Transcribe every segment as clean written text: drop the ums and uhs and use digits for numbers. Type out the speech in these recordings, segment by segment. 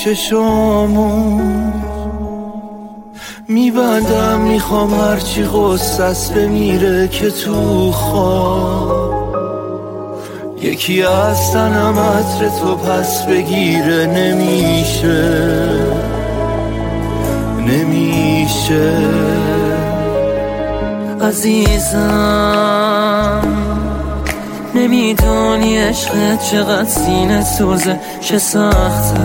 چشامو میبندم، میخوام هرچی غصت بمیره که تو خواب یکی از تنم عطر تو پس بگیره. نمیشه عزیزم، نمیدونی عشقت چقدر سینه سوزه، چه سخته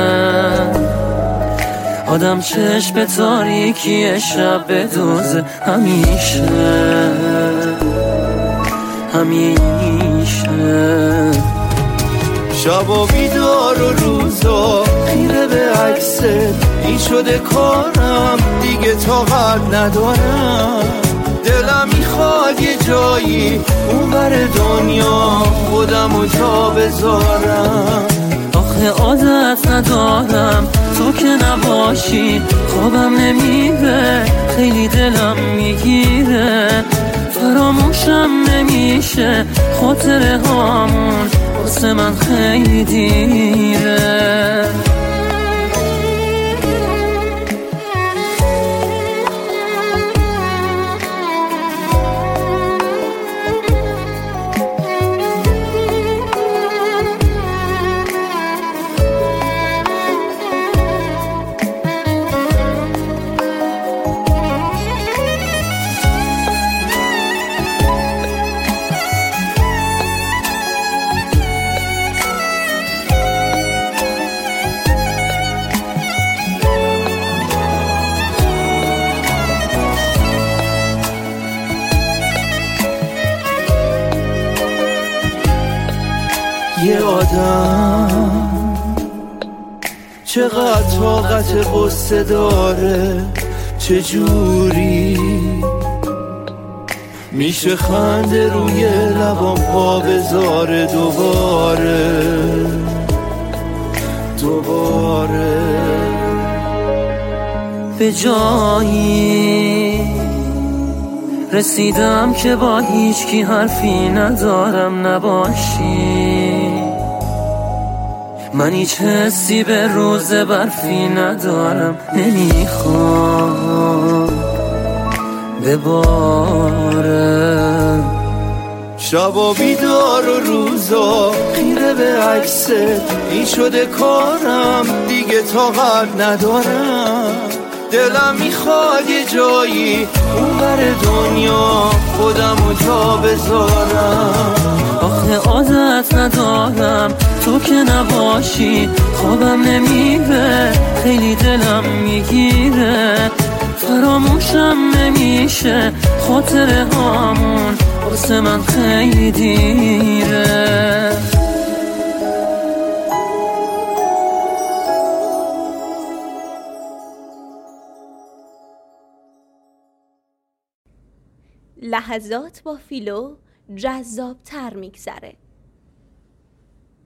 آدم چشم به تاریکی شب بدوزه. همیشه شبا بیدار و روزا خیره به عکست، این شده کارم دیگه طاقت ندارم. دلم میخواد یه جایی اون بر دنیا خودمو جا بذارم. آخه عادت ندارم تو که نباشی خوابم نمیره، خیلی دلم میگیره، فراموشم نمیشه خاطره هامون، واسه من خیلی دیره. یه آدم چقدر طاقت قصه داره، چجوری میشه خنده روی لبام پا بذاره دوباره به جایی رسیدم که با هیچ کی حرفی ندارم نباشی. من هیچ حسی به روز برفی ندارم، نمیخوام بباره. شبا بیدار و روزا خیره به عکست، این شده کارم دیگه طاقت ندارم. دلم میخواد یه جایی اون بر دنیا خودمو جا بذارم. آخه عادت ندارم تو که نباشی خوابم نمیره، خیلی دلم میگیره، فراموشم نمیشه خاطره هامون، واسه من خیلی دیره. لحظات با فیلو جذاب تر میگذره.